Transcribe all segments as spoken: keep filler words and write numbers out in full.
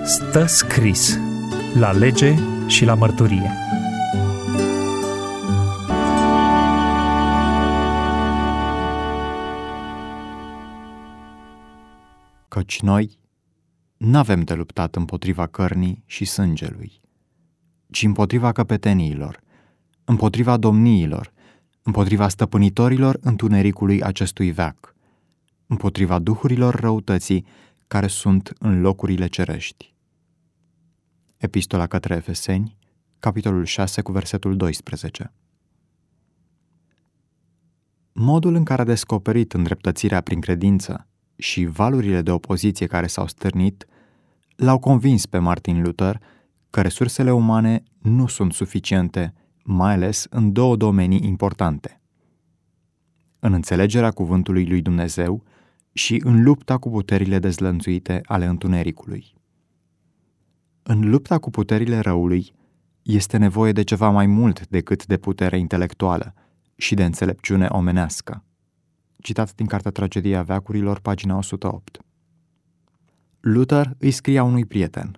Stă scris la lege și la mărturie. Căci noi n-avem de luptat împotriva cărnii și sângelui, ci împotriva căpeteniilor, împotriva domniilor, împotriva stăpânitorilor întunericului acestui veac, împotriva duhurilor răutății care sunt în locurile cerești. Epistola către Efeseni, capitolul șase, cu versetul doisprezece. Modul în care a descoperit îndreptățirea prin credință și valurile de opoziție care s-au stârnit l-au convins pe Martin Luther că resursele umane nu sunt suficiente, mai ales în două domenii importante: în înțelegerea cuvântului lui Dumnezeu și în lupta cu puterile dezlănțuite ale întunericului. În lupta cu puterile răului este nevoie de ceva mai mult decât de putere intelectuală și de înțelepciune omenească. Citat din Cartea Tragedia Veacurilor, pagina o sută opt. Luther îi scria unui prieten: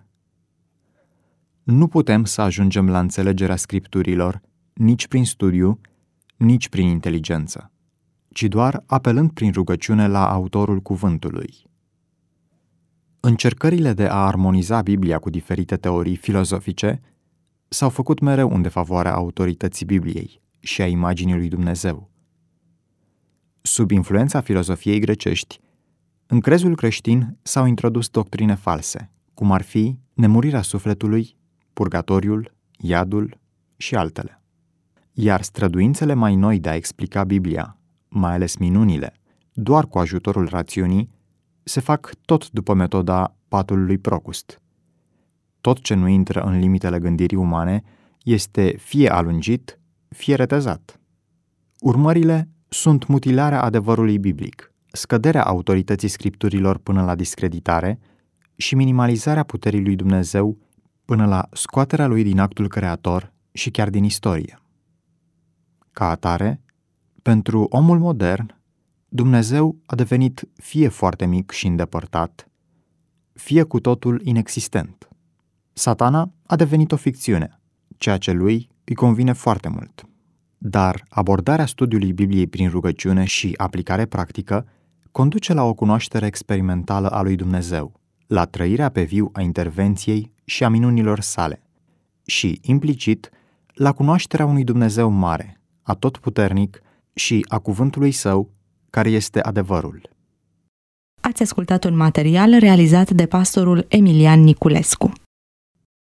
nu putem să ajungem la înțelegerea Scripturilor nici prin studiu, nici prin inteligență, ci doar apelând prin rugăciune la autorul cuvântului. Încercările de a armoniza Biblia cu diferite teorii filozofice s-au făcut mereu în defavoarea autorității Bibliei și a imaginii lui Dumnezeu. Sub influența filozofiei grecești, în crezul creștin s-au introdus doctrine false, cum ar fi nemurirea sufletului, purgatoriul, iadul și altele. Iar străduințele mai noi de a explica Biblia, mai ales minunile, doar cu ajutorul rațiunii, se fac tot după metoda patului Procust. Tot ce nu intră în limitele gândirii umane este fie alungit, fie retezat. Urmările sunt mutilarea adevărului biblic, scăderea autorității Scripturilor până la discreditare și minimalizarea puterii lui Dumnezeu până la scoaterea lui din actul creator și chiar din istorie. Ca atare, pentru omul modern, Dumnezeu a devenit fie foarte mic și îndepărtat, fie cu totul inexistent. Satana a devenit o ficțiune, ceea ce lui îi convine foarte mult. Dar abordarea studiului Bibliei prin rugăciune și aplicare practică conduce la o cunoaștere experimentală a lui Dumnezeu, la trăirea pe viu a intervenției și a minunilor sale și, implicit, la cunoașterea unui Dumnezeu mare, atotputernic și a cuvântului său, care este adevărul. Ați ascultat un material realizat de pastorul Emilian Niculescu.